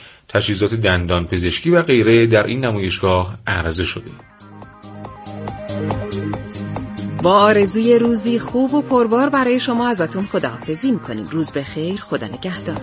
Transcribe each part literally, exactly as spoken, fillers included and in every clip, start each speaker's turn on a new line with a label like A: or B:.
A: تجهیزات دندان پزشکی و غیره در این نمایشگاه عرضه شده.
B: با آرزوی روزی خوب و پربار برای شما ازتون خداحافظی میکنیم. روز بخیر، خدا نگهدار.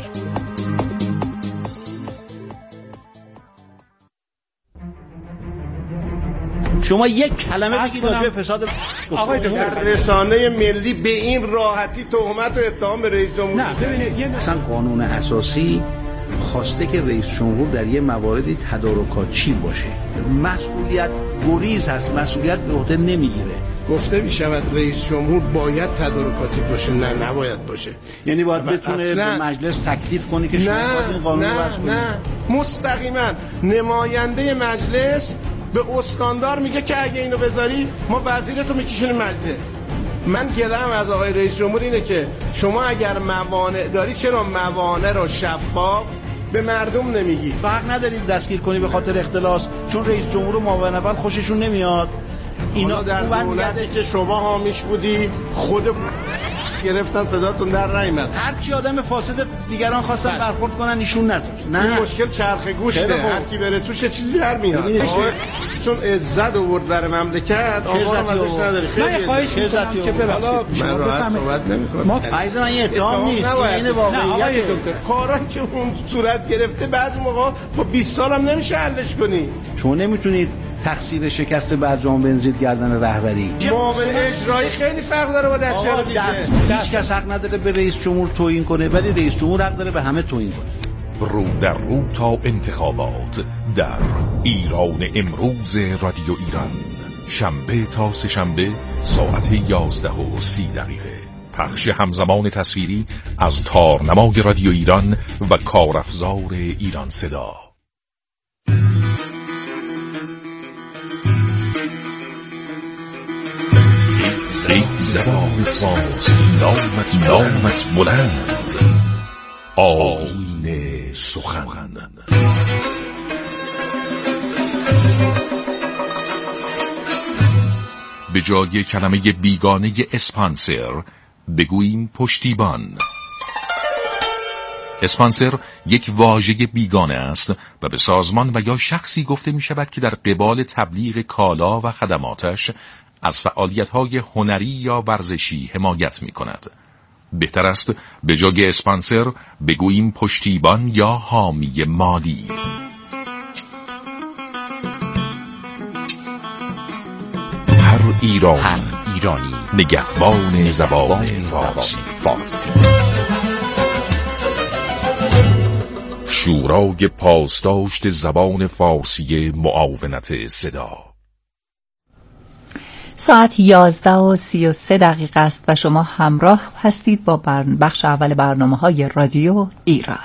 C: شما یک کلمه بگید راجع به فساد
D: آقای در رسانه ملی به این راحتی تهمت و اتهام به رئیس جمهور؟
C: نه ببینید اصلا قانون اساسی خواسته که رئیس جمهور در یه مواردی تدارکاتچی باشه. مسئولیت گریز هست، مسئولیت به عهده نمیگیره.
D: گفته می شود رئیس جمهور باید تدارکاتی باشه، نه نباید باشه.
C: یعنی باید بتونه به مجلس تکلیف کنه که شما باید این قانون رو وضع کنید.
D: نه نه مستقیما نماینده مجلس به استاندار میگه که اگه اینو بذاری ما وزیرتو میکشونیم مجلس. من گله‌ام از آقای رئیس جمهور اینه که شما اگر موانع داری چرا موانع رو شفاف به مردم نمیگی؟
C: حق ندارید دستگیر کنی به خاطر اختلاس، چون رئیس جمهور و معاون اول خوششون نمیاد.
D: اینا در دولتی که شما حامیش بودی خود گرفتن صداتون در نیامد.
C: هر کی آدم فاسد دیگران خواستن برخورد کنن ایشون نذاشت. نه
D: این مشکل چرخ گوشته، هر کی بره توش چیزی در میاد. چون عزت آورد برای مملکت آقا ازش نداری. خیلی
E: خواهش می‌کنم که ببخشید
D: من راحت صحبت نمی‌کنم.
C: عايز من یه اتهام نیست، این واقعیت
D: کارا که اون صورت گرفته بعضی موقع با بیست سالم نمیشه حلش کنی.
C: شما نمیتونید تقصیر شکست برجام بنزید گردن رهبری.
D: معاون اجرایی خیلی فرق داره با دستیار دیگه.
C: هیچ کس حق نداره به رئیس جمهور توهین کنه، ولی رئیس جمهور حق داره به همه توهین کنه.
F: رو در رو تا انتخابات در ایران امروز رادیو ایران، شنبه تا سه شنبه ساعت یازده و سی دقیقه. پخش همزمان تصویری از تارنمای رادیو ایران و کارافزار ایران صدا. ای زبان فارسی نامت نامت بلند، آیین سخن. به جای کلمه بیگانه اسپانسر بگوییم پشتیبان. اسپانسر یک واژه بیگانه است و به سازمان و یا شخصی گفته می شود که در قبال تبلیغ کالا و خدماتش از فعالیت‌های هنری یا ورزشی حمایت می‌کند. بهتر است به جای اسپانسر بگوییم پشتیبان یا حامی مالی. هر ایرانی, هر ایرانی نگهبان زبان فارسی. فارسی. شورای پاسداشت زبان فارسی معاونت صدا.
G: ساعت یازده و سی و سه دقیقه است و شما همراه هستید با بخش اول برنامه‌های رادیو ایران.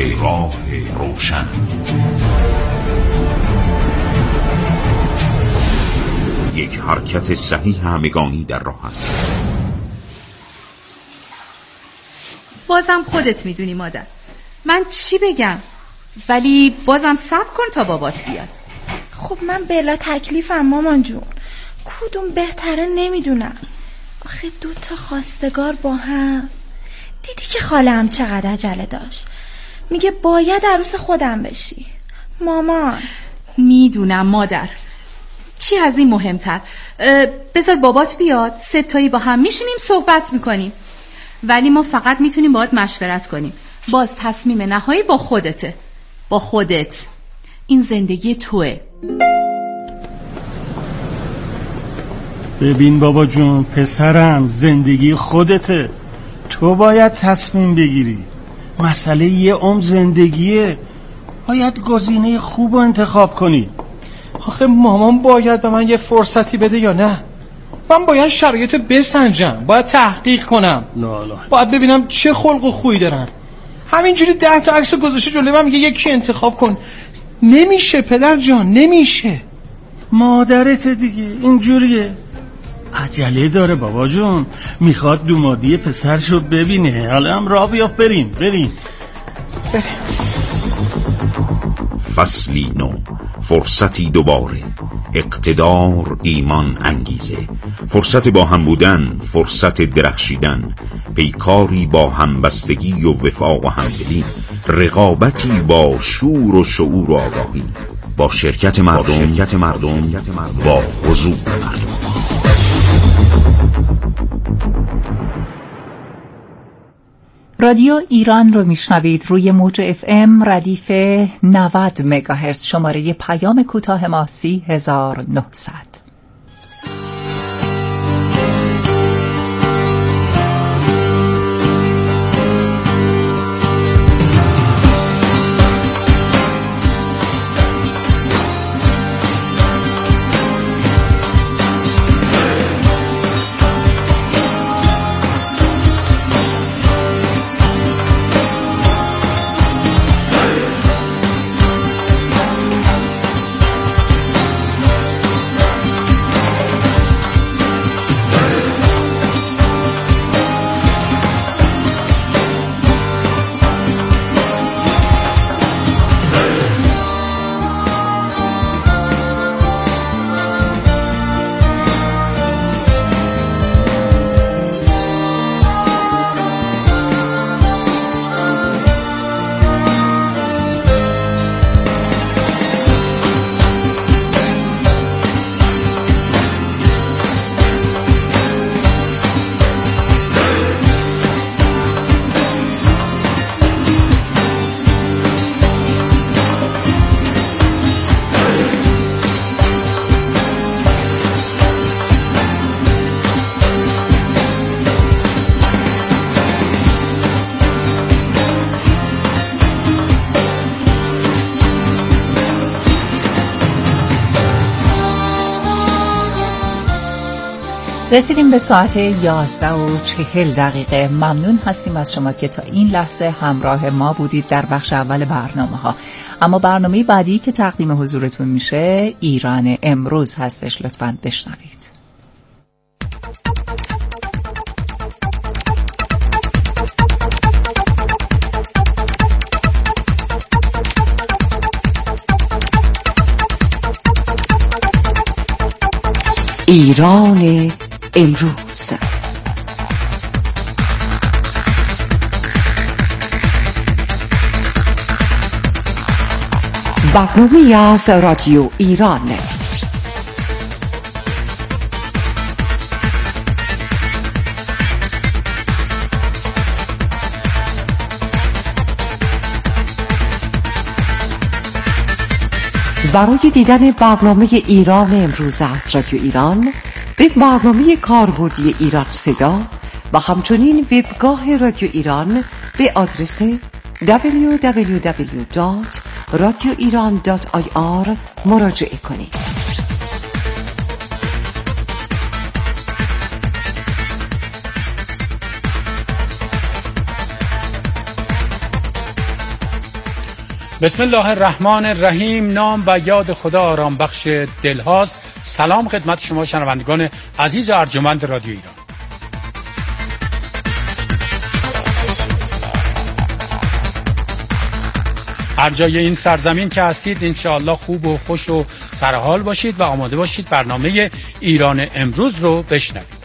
F: راه روشن. یک حرکت صحیح همگانی در راه است.
H: بازم خودت میدونی مادر، من چی بگم؟ ولی بازم صبر کن تا بابات بیاد.
I: خب من بلا تکلیفم مامان جون، کدوم بهتره نمیدونم. آخه دو تا خواستگار با هم. دیدی که خاله‌ام چقدر عجله داشت، میگه باید عروس خودم بشی. مامان
H: میدونم مادر، چی از این مهمتر؟ بذار بابات بیاد، ستایی با هم میشینیم صحبت میکنیم. ولی ما فقط میتونیم باهات مشورت کنیم. باز تصمیم نهایی با خودته، با خودت. این زندگی توه.
E: ببین بابا جون، پسرم، زندگی خودته، تو باید تصمیم بگیری. مسئله یه عمر زندگیه، باید گزینه خوب رو انتخاب کنی.
J: آخه مامان باید به من یه فرصتی بده یا نه؟ من باید شرایط بسنجم، باید تحقیق کنم،
E: لالا.
J: باید ببینم چه خلق و خویی دارن. همینجوری ده تا عکس گذاشته جلوی من میگه یکی انتخاب کن. نمیشه پدر جان، نمیشه.
E: مادرت دیگه اینجوریه، عجله داره بابا جون، میخواد دومادی پسرشو ببینه. حالا هم راه بیافت، بریم بریم
J: بریم.
F: فصلی نو، فرصتی دوباره، اقتدار، ایمان، انگیزه، فرصت با هم بودن، فرصت درخشیدن، پیکاری با همبستگی و وفاق و همدلی، رقابتی با شور و شعور و آگاهی، با شرکت مردم، با, شرکت مردم، با حضور مردم.
G: رادیو ایران رو میشنوید روی موج اف ام ردیف نود مگاهرتز. شماره پیام کوتاه ما سی هزار و نهصد. رسیدیم به ساعت یازده و چهل دقیقه. ممنون هستیم از شما که تا این لحظه همراه ما بودید در بخش اول برنامه ها. اما برنامه بعدی که تقدیم حضورتون میشه ایران امروز هستش، لطفاً بشنوید.
K: ایران امروز. برنامه‌ای از رادیو ایران. برای دیدن برنامه ایران امروز از رادیو ایران به برنامه کاربردی ایران صدا و همچنین وبگاه رادیو ایران به آدرس دبلیو دبلیو دبلیو دات رادیو ایران دات آی آر مراجعه کنید.
L: بسم الله الرحمن الرحیم. نام و یاد خدا آرام بخش دلهاست. سلام خدمت شما شنوندگان عزیز و ارجمند رادیو ایران. هر جای این سرزمین که هستید انشاءالله خوب و خوش و سرحال باشید و آماده باشید برنامه ایران امروز رو بشنوید.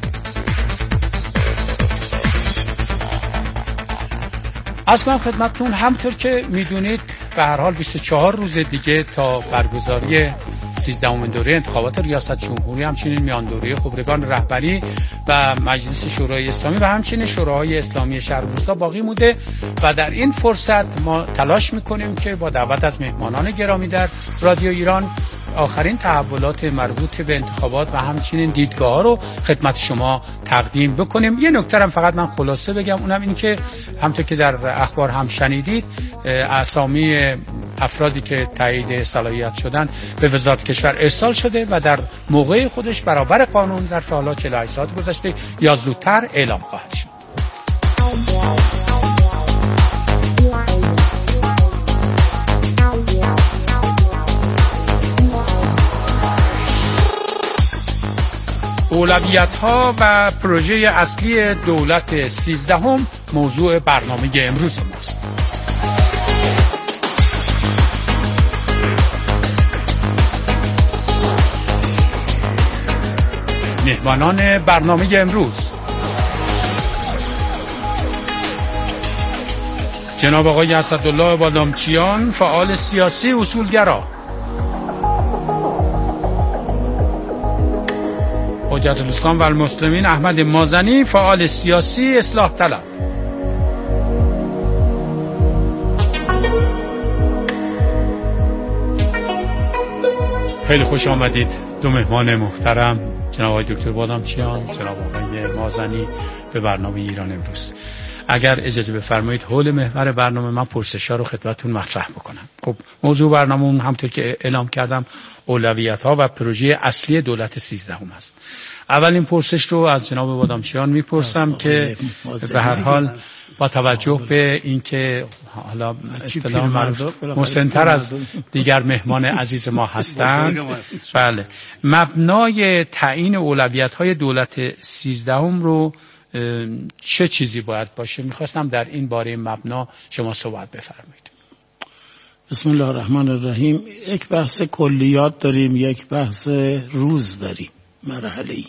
L: اصلا خدمتتون همطور که میدونید به هر حال بیست و چهار روز دیگه تا برگزاری سیزدهمین دوره انتخابات ریاست جمهوری، همچنین میان دوره خبرگان رهبری و مجلس شورای اسلامی و همچنین شوراهای اسلامی شهر و روستا باقی مونده و در این فرصت ما تلاش میکنیم که با دعوت از مهمانان گرامی در رادیو ایران آخرین تحولات مربوط به انتخابات و همچنین دیدگاه ها رو خدمت شما تقدیم بکنیم. یه نکته هم فقط من خلاصه بگم، اونم این که همونطور که در اخبار هم شنیدید اسامی افرادی که تایید صلاحیت شدن به وزارت کشور ارسال شده و در موقع خودش برابر قانون ظرف حالا چهل و هشت ساعت گذشته یا زودتر اعلام خواهد شد. اولویت‌ها و پروژه اصلی دولت سیزدهم موضوع برنامه امروز ماست. مهمانان برنامه امروز: جناب آقای اسدالله بادامچیان، فعال سیاسی اصولگرا. حجت الاسلام و المسلمین احمد مازنی، فعال سیاسی اصلاح طلب. خیلی خوش آمدید دو مهمان محترم، جناب آقای دکتر بادامچیان، جناب آقای مازنی به برنامه ایران امروز. اگر اجازه بفرمایید حول محور برنامه من پرسش‌ها رو خدمتتون مطرح بکنم. خب موضوع برنامه‌مون همونطور که اعلام کردم اولویت‌ها و پروژه اصلی دولت سیزدهم است. اولین پرسش رو از جناب بادامچیان میپرسم که به هر حال با توجه به اینکه حالا اصطلاح معروف مسن‌تر از دیگر مهمان عزیز ما هستند، بله، مبنای تعیین اولویت‌های دولت سیزدهم رو چه چیزی باید باشه؟ میخواستم در این باره مبنا شما صحبت بفرمایید.
C: بسم الله الرحمن الرحیم. یک بحث کلیات داریم، یک بحث روز داریم، مرحله‌ای.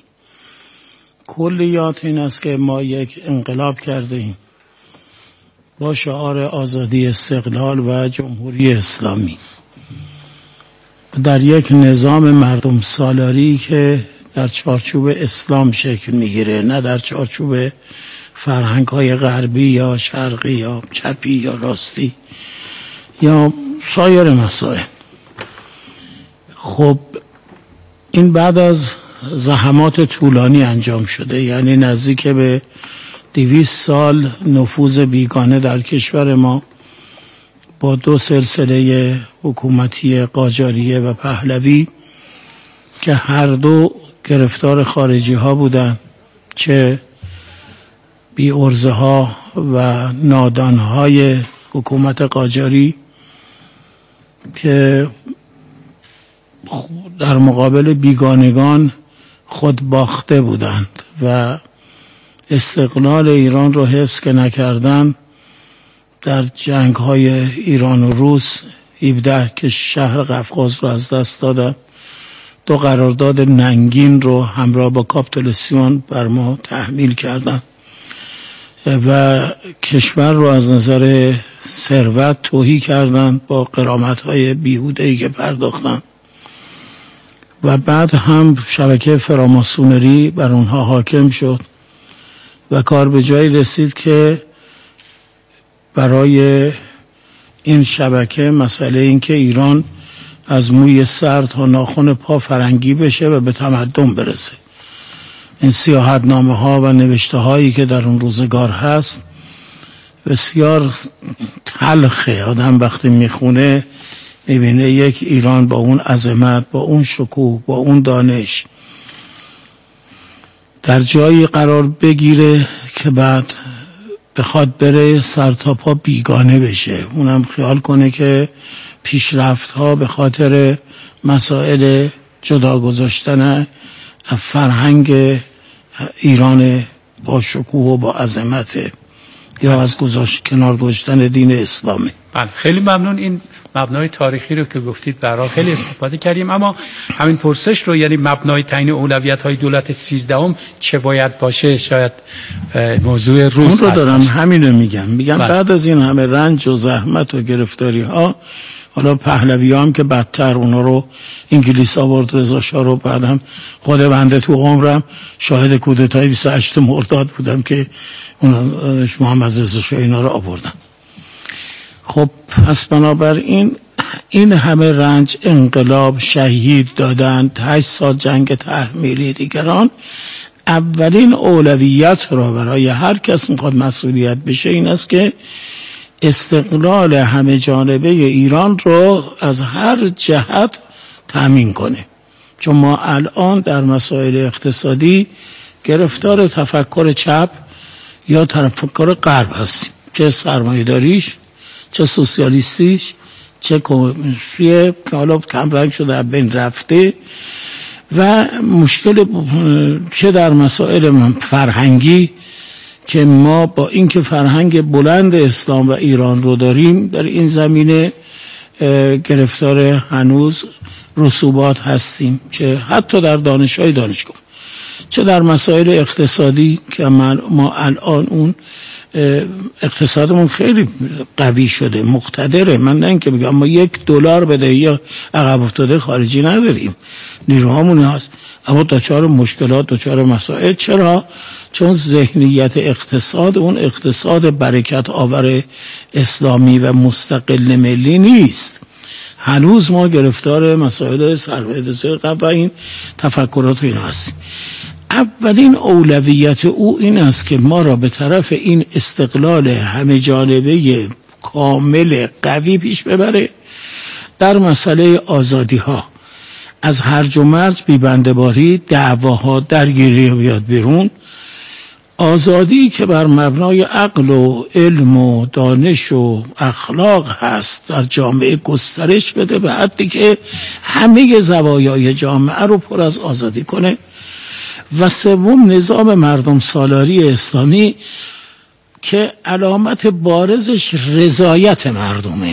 C: کلیات این است که ما یک انقلاب کرده ایم با شعار آزادی، استقلال و جمهوری اسلامی در یک نظام مردم سالاری که در چارچوب اسلام شکل میگیره، نه در چارچوب فرهنگ های غربی یا شرقی یا چپی یا راستی یا سایر مسائل. خب این بعد از زحمات طولانی انجام شده، یعنی نزدیک به دویست سال نفوذ بیگانه در کشور ما با دو سلسله حکومتی قاجاریه و پهلوی که هر دو گرفتار خارجی ها بودن، چه بی ارزه ها و نادان های حکومت قاجاری که در مقابل بیگانگان خود باخته بودند و استقلال ایران رو حفظ که نکردن، در جنگ های ایران و روس هفده که شهر قفقاز رو از دست دادن، دو قرارداد ننگین رو همراه با کاپیتولاسیون بر ما تحمیل کردن و کشور رو از نظر ثروت تهی کردن با غرامت‌های بیهوده‌ای که پرداختن و بعد هم شبکه فراماسونری بر اونها حاکم شد و کار به جایی رسید که برای این شبکه مسئله این که ایران از موی سر تا ناخن پا فرنگی بشه و به تمدن برسه. این سیاحتنامه ها و نوشته هایی که در اون روزگار هست بسیار تلخه. آدم وقتی میخونه میبینه یک ایران با اون عظمت، با اون شکوه، با اون دانش در جایی قرار بگیره که بعد بخواد بره سر تا پا بیگانه بشه، اونم خیال کنه که پیشرفت ها به خاطر مسائل جدا گذاشتن فرهنگ ایران با شکوه و با عظمت یا از گذاشت کنار گذاشتن دین اسلامی.
L: بله خیلی ممنون. این مبنای تاریخی رو که گفتید برای خیلی استفاده کردیم، اما همین پرسش رو، یعنی مبنای تعیین اولویت های دولت سیزدهم چه باید باشه، شاید موضوع روز
C: اون رو دارم همین رو میگم میگم بله. بعد از این همه رنج و زحمت و گرفتاری ها، حالا پهلوی هم که بدتر اونا رو انگلیس آورد، رضا شاه رو، بعدم خود بنده تو عمرم شاهد کودتای بیست و هشتم مرداد بودم که اونا محمد رضا شاه اینا رو آوردن. خب پس بنابراین این همه رنج، انقلاب، شهید دادن، هشت سال جنگ تحمیلی دیگران، اولین اولویت را برای هر کس میخواد مسئولیت بشه این است که استقلال همه جانبه ایران رو از هر جهت تامین کنه. چون ما الان در مسائل اقتصادی گرفتار تفکر چپ یا تفکر غرب هستیم، چه سرمایه‌داریش، چه سوسیالیستیش، چه کمونیستیه که حالا کم رنگ شده بین رفته، و مشکل چه در مسائل فرهنگی که ما با اینکه فرهنگ بلند اسلام و ایران رو داریم در این زمینه گرفتار هنوز رسوبات هستیم، چه حتی در دانش‌های دانشگاه، چه در مسائل اقتصادی که ما الان اون اقتصادمون خیلی قوی شده، مقتدره. من نه اینکه بگم ما یک دلار بده یا عقب افتاده خارجی نداریم، نیروهامون هست، اما دچار مشکلات، دچار مسائل. چرا؟ چون ذهنیت اقتصاد اون اقتصاد برکت آور اسلامی و مستقل ملی نیست. هنوز ما گرفتار مسائل سرمایه‌داری و این تفکرات اینا هستیم. اولین اولویت او این است که ما را به طرف این استقلال همه جانبه کامل قوی پیش ببره. در مسئله آزادی ها از هرج و مرج، بی‌بنده‌باری، دعواها، درگیری بیاد بیرون. آزادی که بر مبنای عقل و علم و دانش و اخلاق هست در جامعه گسترش بده به حدی که همه زوایای جامعه رو پر از آزادی کنه. و سوم نظام مردم سالاری اسلامی که علامت بارزش رضایت مردمه.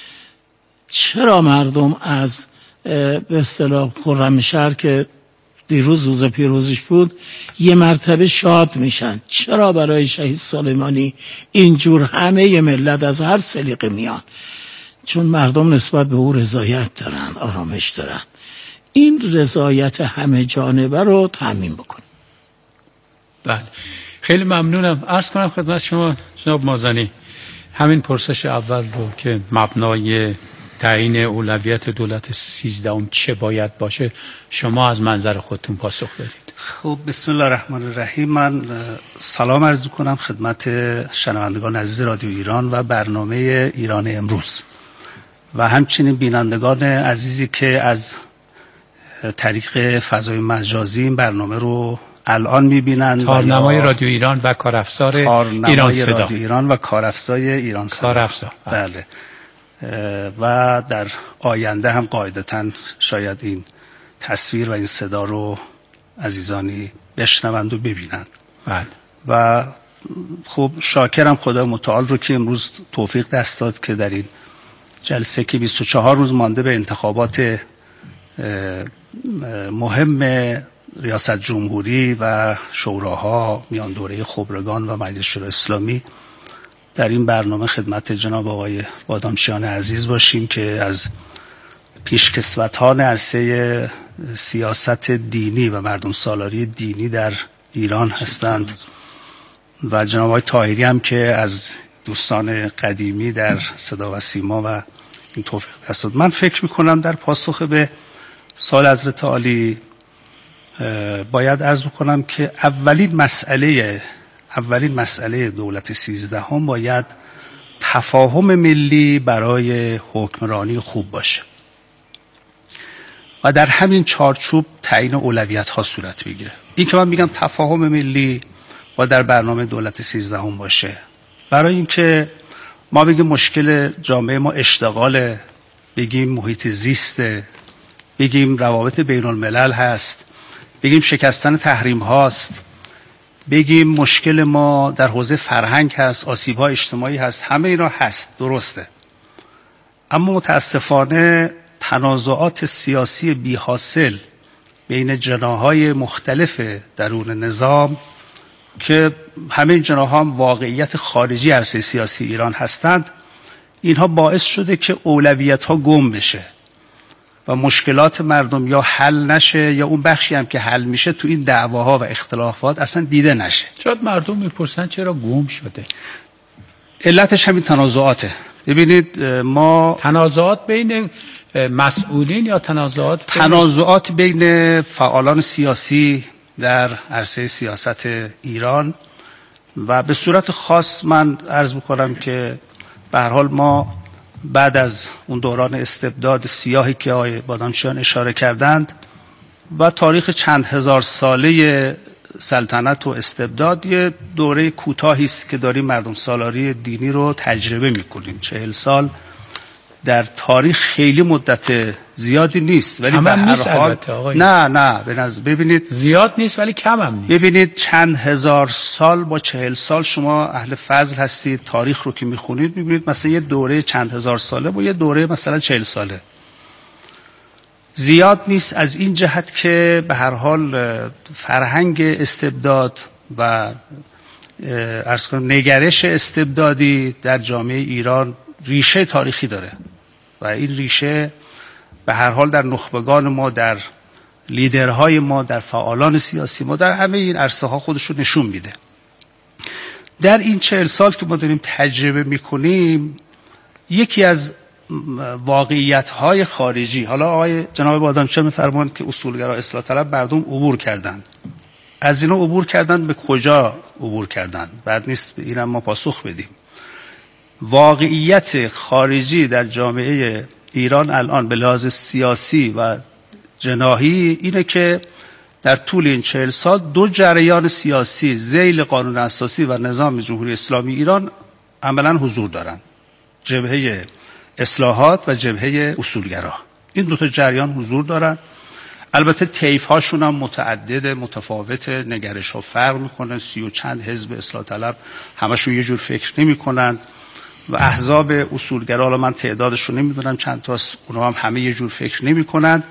C: چرا مردم از به اصطلاح خرمشهر که دیروز روز پیروزیش بود یه مرتبه شاد میشن؟ چرا برای شهید سلیمانی اینجور همه ملت از هر سلیقه میان؟ چون مردم نسبت به او رضایت دارن، آرامش دارن. این رضایت همه جانبه رو تامین بکنیم.
L: بله خیلی ممنونم. عرض کنم خدمت شما جناب مازنی، همین پرسش اول رو که مبنای تعیین اولویت دولت سیزدهم چه باید باشه، شما از منظر خودتون پاسخ بدید.
M: خب بسم الله الرحمن الرحیم. من سلام عرض کنم خدمت شنوندگان عزیز رادیو ایران و برنامه ایران امروز و همچنین بینندگان عزیزی که از طریق فضای مجازی این برنامه رو الان میبینند.
L: کارنمای رادیو ایران و کارافزار ایران صدا.
M: رادیو ایران و کارافزای ایران صدا.
L: کارافزا.
M: بله. و در آینده هم قاعدتاً شاید این تصویر و این صدا رو عزیزانی بشنوند و ببینند.
L: بله.
M: و خب شاکرم خدا متعال رو که امروز توفیق دست داد که در این جلسه که بیست و چهار روز مانده به انتخابات مهم ریاست جمهوری و شوراها، میان دوره خبرگان و مجلس شورای اسلامی، در این برنامه خدمت جناب آقای بادامچیان عزیز باشیم که از پیشکسوتان عرصه سیاست دینی و مردم سالاری دینی در ایران هستند و جناب آقای طاهری هم که از دوستان قدیمی در صدا و سیما و این توفیق دست داد. من فکر میکنم در پاسخ به سوال حضرت عالی باید عرض بکنم که اولین مسئله اولین مسئله دولت سیزدهم باید تفاهم ملی برای حکمرانی خوب باشه و در همین چارچوب تعیین اولویت ها صورت بگیره. این که من میگم تفاهم ملی با در برنامه دولت سیزدهم باشه، برای اینکه ما بگیم مشکل جامعه ما اشتغاله، بگیم محیط زیسته، بگیم روابط بین الملل هست، بگیم شکستن تحریم هاست، بگیم مشکل ما در حوزه فرهنگ هست، آسیب های اجتماعی هست، همه اینا هست، درسته. اما متاسفانه تنازعات سیاسی بی حاصل بین جناح‌های مختلف درون نظام که همه جناح‌ها هم واقعیت خارجی عرصه سیاسی ایران هستند، اینها باعث شده که اولویت‌ها گم بشه و مشکلات مردم یا حل نشه یا اون بخشی هم که حل میشه تو این دعواها و اختلافات اصلا دیده نشه.
L: شاید مردم میپرسن چرا گم شده؟
M: علتش همین تنازعاته. ببینید ما
L: تنازعات بین مسئولین یا تنازعات بین...
M: تنازعات بین فعالان سیاسی در عرصه سیاست ایران و به صورت خاص من عرض میکنم که به هر حال ما بعد از اون دوران استبداد سیاهی که آقای بادامچیان اشاره کردند و تاریخ چند هزار ساله سلطنت و استبداد، یه دوره کوتاهی است که داریم مردم سالاری دینی رو تجربه میکنیم. چهل سال در تاریخ خیلی مدت زیادی نیست، ولی به هر حال نه نه به نظر ببینید
L: زیاد نیست ولی کم هم نیست.
M: ببینید چند هزار سال با چهل سال شما اهل فضل هستید، تاریخ رو که میخونید میبینید مثلا یه دوره چند هزار ساله با یه دوره مثلا چهل ساله زیاد نیست، از این جهت که به هر حال فرهنگ استبداد و عرض کنم نگرش استبدادی در جامعه ایران ریشه تاریخی داره و این ریشه به هر حال در نخبگان ما، در لیدرهای ما، در فعالان سیاسی ما، در همه این عرصه ها خودشو نشون میده. در این چهل سال که ما داریم تجربه میکنیم یکی از واقعیت‌های خارجی، حالا آقای جناب بادامچیان می‌فرمایند که اصولگرا اصلاح طلب مردم عبور کردند، از اینا عبور کردند به کجا عبور کردند؟ بعد نیست به اینم ما پاسخ بدیم. واقعیت خارجی در جامعه ایران الان به لحاظ سیاسی و جناحی اینه که در طول این چهل سال دو جریان سیاسی ذیل قانون اساسی و نظام جمهوری اسلامی ایران عملاً حضور دارند، جبهه اصلاحات و جبهه اصولگرا. این دو تا جریان حضور دارن. البته طیف هاشون هم متعدد، متفاوت، نگرش ها فرق میکنن، سی و چند حزب اصلاح طلب همشون یه جور فکر نمیکنن و احزاب اصولگرا، حالا من تعدادشون نمیدونم چند تاست، اونها هم همه یه جور فکر نمیکنن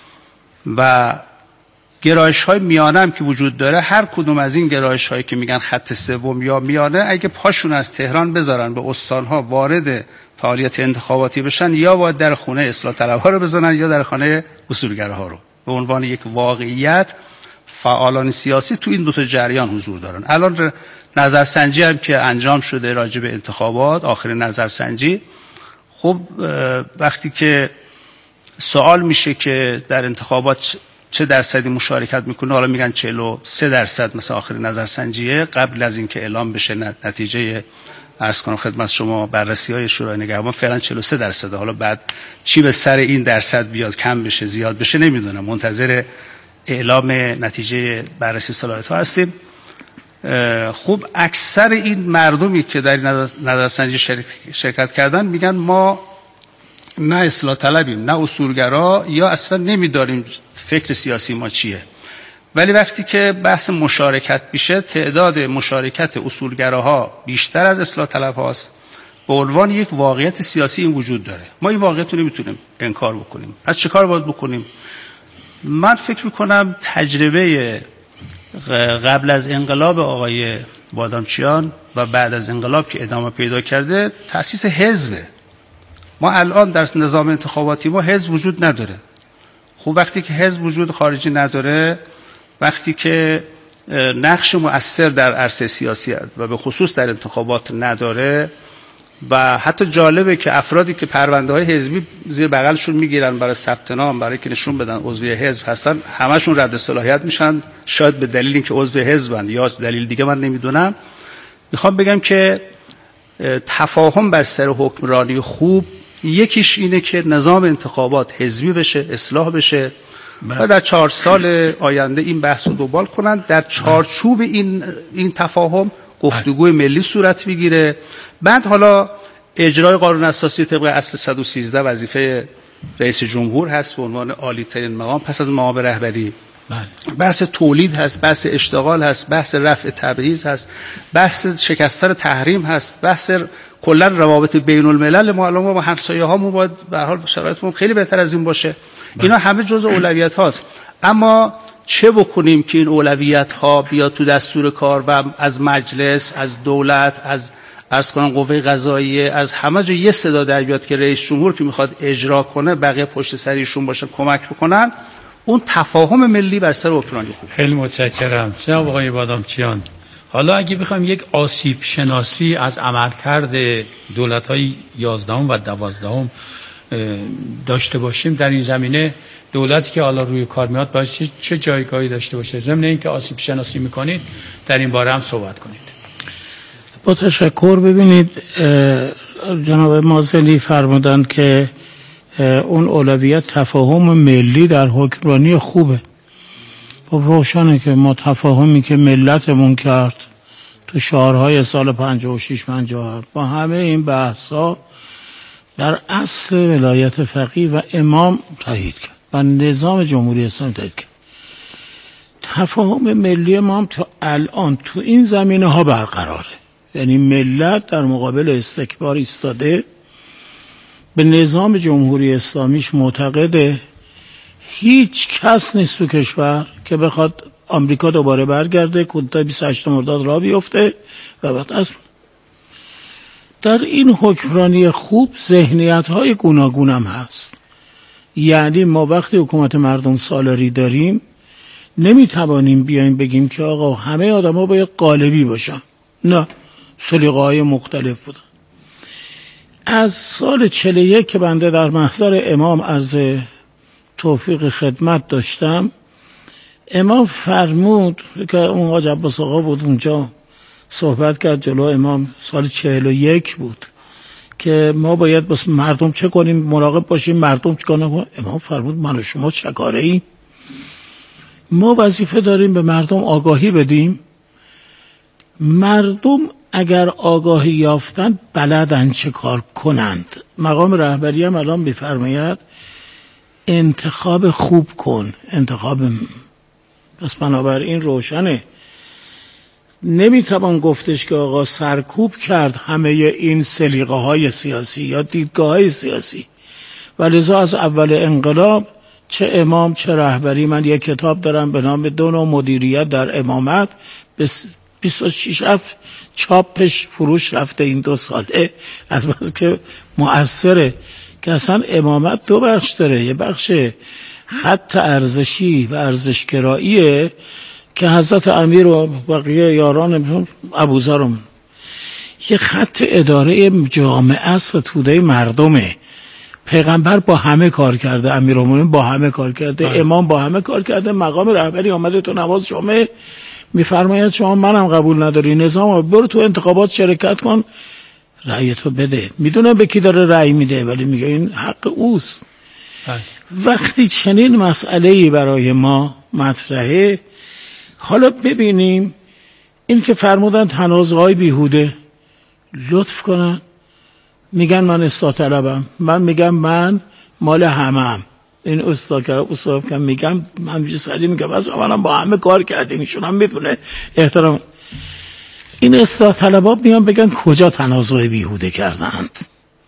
M: و گرایش های میانه هم که وجود داره. هر کدوم از این گرایش هایی که میگن خط سوم یا میانه، اگه پاشون از تهران بذارن به استان ها وارد فعالیت انتخاباتی بشن، یا باید در خونه اصلاح طلب ها رو بزنن یا در خانه اصولگراها رو. به عنوان یک واقعیت فعالان سیاسی تو این دو تا جریان حضور دارن. الان نظرسنجی هم که انجام شده راجع به انتخابات، آخر نظرسنجی، خب وقتی که سوال میشه که در انتخابات چه درصدی مشارکت میکنه، حالا میگن چهل و سه درصد مثلا آخر نظرسنجیه، قبل از اینکه اعلام بشه نتیجه عرض کنم خدمت شما بررسی‌های شورای نگهبان، فعلا چهل و سه درصد. حالا بعد چی به سر این درصد بیاد، کم بشه زیاد بشه نمیدونم، منتظر اعلام نتیجه بررسی صلاحیت‌ها هستیم. خوب اکثر این مردمی که در این نظرسنجی شرکت کردن میگن ما نه اصلاح طلبیم نه اصولگرا، یا اصلا نمیداریم فکر سیاسی ما چیه. ولی وقتی که بحث مشارکت میشه، تعداد مشارکت اصولگراها بیشتر از اصلاح طلب هاست. به عنوان یک واقعیت سیاسی این وجود داره. ما این واقعیت رو نمیتونیم انکار بکنیم. از چه کار باید بکنیم؟ من فکر میکنم تجربه قبل از انقلاب آقای بادامچیان و بعد از انقلاب که ادامه پیدا کرده، تأسیس حزبه. ما الان در نظام انتخاباتی ما حزب وجود نداره. خب وقتی که حزب وجود خارجی نداره، وقتی که نقش مؤثر در عرصه سیاسی و به خصوص در انتخابات نداره، و حتی جالبه که افرادی که پرونده های حزبی زیر بغلشون میگیرن برای ثبت نام، برای که نشون بدن عضو حزب هستن، همشون رد صلاحیت میشن، شاید به دلیل اینکه عضو حزبن یا دلیل دیگه من نمیدونم. میخوام بگم که تفاهم بر سر حکمرانی خوب یکیش اینه که نظام انتخابات حزبی بشه، اصلاح بشه و در چهار سال آینده این بحث رو دنبال کنن. در چارچوب این این تفاهم گفتگوی ملی صورت بگیره. بعد حالا اجرای قانون اساسی طبق اصل صد و سیزده وظیفه رئیس جمهور هست به عنوان عالی ترین مقام پس از مقام رهبری. بحث تولید هست، بحث اشتغال هست، بحث رفع تبعیض هست، بحث شکستن تحریم هست، بحث کلا روابط بین الملل. ما الان با همسایه هامون باید به هر حال شرایطمون خیلی بهتر از این باشه. اینا همه جزء اولویت هاست. اما چه بکنیم که این اولویت ها بیاد تو دستور کار و از مجلس، از دولت، از عرض کنم قوه قضاییه، از همه جا یه صدا در بیاد که رئیس جمهور که میخواد اجرا کنه بقیه پشت سریشون باشن کمک بکنن. اون تفاهم ملی بر سر اوکراینی خوب.
L: خیلی متشکرم جناب آقای بادامچیان. حالا اگه بخوایم یک آسیب شناسی از عملکرد دولت‌های یازدهم و دوازدهم داشته باشیم در این زمینه، دولتی که حالا روی کار میاد باید چه جایگاهی داشته باشه؟ ضمن اینکه آسیب شناسی میکنید در این باره هم صحبت کنید.
C: با تشکر. ببینید جناب مازلی فرمودند که اون اولویت تفاهم ملی در حکمرانی خوبه. خب روشنه که ما تفاهمی که ملتمون کرد تو شعارهای سال پنجاه و شش پنجاه هفت با همه این بحثا در اصل ولایت فقیه و امام تایید کرد و نظام جمهوری اسلامی تایید کرد. تفاهم ملی ما هم تا الان تو این زمینه ها برقراره. یعنی ملت در مقابل استکبار ایستاده، به نظام جمهوری اسلامیش معتقده. هیچ کس نیست تو کشور که بخواد آمریکا دوباره برگرده، کودتای بیست و هشتم مرداد را بیفته و بعد از در این حکمرانی خوب ذهنیت های گوناگون هم هست. یعنی ما وقتی حکومت مردم سالاری داریم نمیتوانیم بیایم بگیم که آقا همه آدم ها باید قالبی باشن. نه، سلیقه های مختلف بودن. از سال چهل و یک که بنده در محضر امام عرض توفیق خدمت داشتم، امام فرمود که اون حاج عباس آقا بود اونجا صحبت کرد جلو امام، سال چهل و یک بود که ما باید بس مردم چه کنیم، مراقب باشیم مردم چه کنیم. امام فرمود من و شما چه کاره ایم؟ ما وظیفه داریم به مردم آگاهی بدیم. مردم اگر آگاهی یافتن بلدن چه کار کنند. مقام رهبری هم الان میفرماید انتخاب خوب کن، انتخاب م... پس بنابراین روشنه. نمیتوان گفتش که آقا سرکوب کرد همه این سلیقه های سیاسی یا دیدگاه های سیاسی. ولذا از اول انقلاب چه امام چه رهبری، من یک کتاب دارم به نام دو نوع مدیریت در امامت، بیست و شش هفت چاپش فروش رفته این دو ساله، از بس که مؤثره که اصلا امامت دو بخش داره. یه بخش خط ارزشی و ارزشگراییه که حضرت امیر و بقیه یاران ابوذرم، یه خط اداره جامعه است، توده مردمه. پیغمبر با همه کار کرده، امیرالمومنین با همه کار کرده، آه. امام با همه کار کرده. مقام رهبری آمده تو نماز جمعه میفرماید شما منم قبول نداری، نظام برو تو انتخابات شرکت کن، رأی تو بده. میدونم به کی داره رأی میده ولی میگه این حق اوست. آه. وقتی چنین مسئله‌ای برای ما مطرحه، حالا ببینیم این که فرمودن تنازع‌های بیهوده، لطف کنن میگن من اصلاح طلبم، من میگم من مال همم. این اصلاح طلب اصلاح کردم میگم من سری میگم اصلا منم با همه کار کردیم، ایشون هم میدونه احترام. این اصلاح طلبا میان بگن کجا تنازع بیهوده کردند،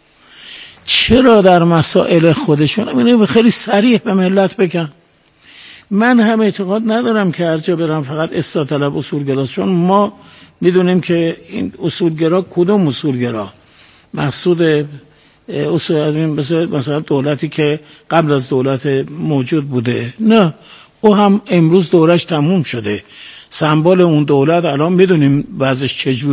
C: چرا در مسائل خودشون اینو خیلی صریح به ملت بگن. من هم اعتقاد ندارم که هر جا برم فقط اصلاح طلب اصولگراست، چون ما میدونیم که این اصولگرا کدوم اصولگرا مقصود اصول مثلا دولتی که قبل از دولت موجود بوده، نه او هم امروز دورش تموم شده. سمبل اون دولت الان میدونیم وضعش چجوری